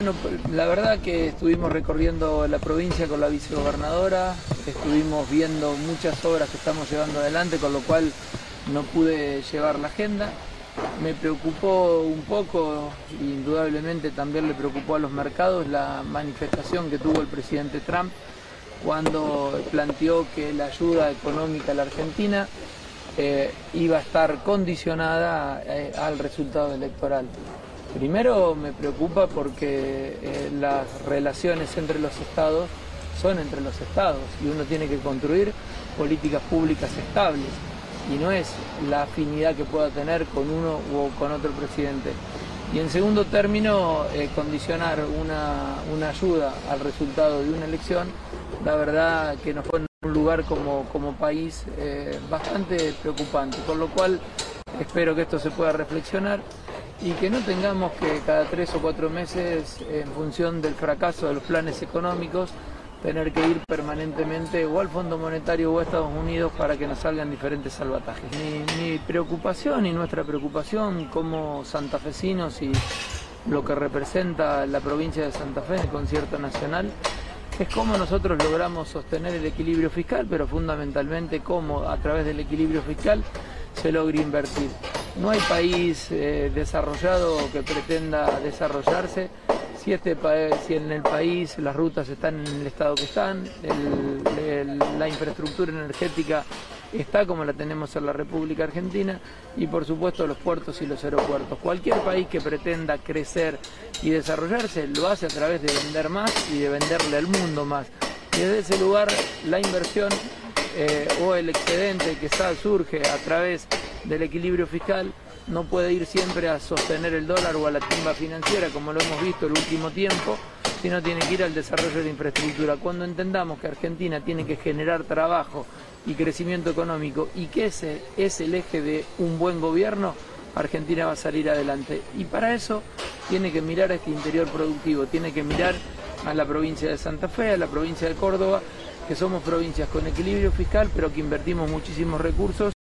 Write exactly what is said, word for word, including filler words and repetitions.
Bueno, la verdad que estuvimos recorriendo la provincia con la vicegobernadora, estuvimos viendo muchas obras que estamos llevando adelante, con lo cual no pude llevar la agenda. Me preocupó un poco, indudablemente también le preocupó a los mercados, la manifestación que tuvo el presidente Trump cuando planteó que la ayuda económica a la Argentina eh, iba a estar condicionada eh, al resultado electoral. Primero me preocupa porque eh, las relaciones entre los estados son entre los estados y uno tiene que construir políticas públicas estables y no es la afinidad que pueda tener con uno u con otro presidente. Y en segundo término, eh, condicionar una, una ayuda al resultado de una elección, la verdad que nos pone en un lugar como, como país eh, bastante preocupante, por lo cual espero que esto se pueda reflexionar y que no tengamos que cada tres o cuatro meses, en función del fracaso de los planes económicos, tener que ir permanentemente o al Fondo Monetario o a Estados Unidos para que nos salgan diferentes salvatajes. Mi, mi preocupación y nuestra preocupación como santafesinos y lo que representa la provincia de Santa Fe en el concierto nacional es cómo nosotros logramos sostener el equilibrio fiscal, pero fundamentalmente cómo a través del equilibrio fiscal se logra invertir. No hay país eh, desarrollado que pretenda desarrollarse si, este, si en el país las rutas están en el estado que están, el, el, la infraestructura energética está como la tenemos en la República Argentina y por supuesto los puertos y los aeropuertos. Cualquier país que pretenda crecer y desarrollarse lo hace a través de vender más y de venderle al mundo más. Y desde ese lugar la inversión eh, o el excedente que está, surge a través del equilibrio fiscal no puede ir siempre a sostener el dólar o a la timba financiera como lo hemos visto el último tiempo, sino tiene que ir al desarrollo de infraestructura. Cuando entendamos que Argentina tiene que generar trabajo y crecimiento económico y que ese es el eje de un buen gobierno, Argentina va a salir adelante. Y para eso tiene que mirar a este interior productivo, tiene que mirar a la provincia de Santa Fe, a la provincia de Córdoba, que somos provincias con equilibrio fiscal, pero que invertimos muchísimos recursos.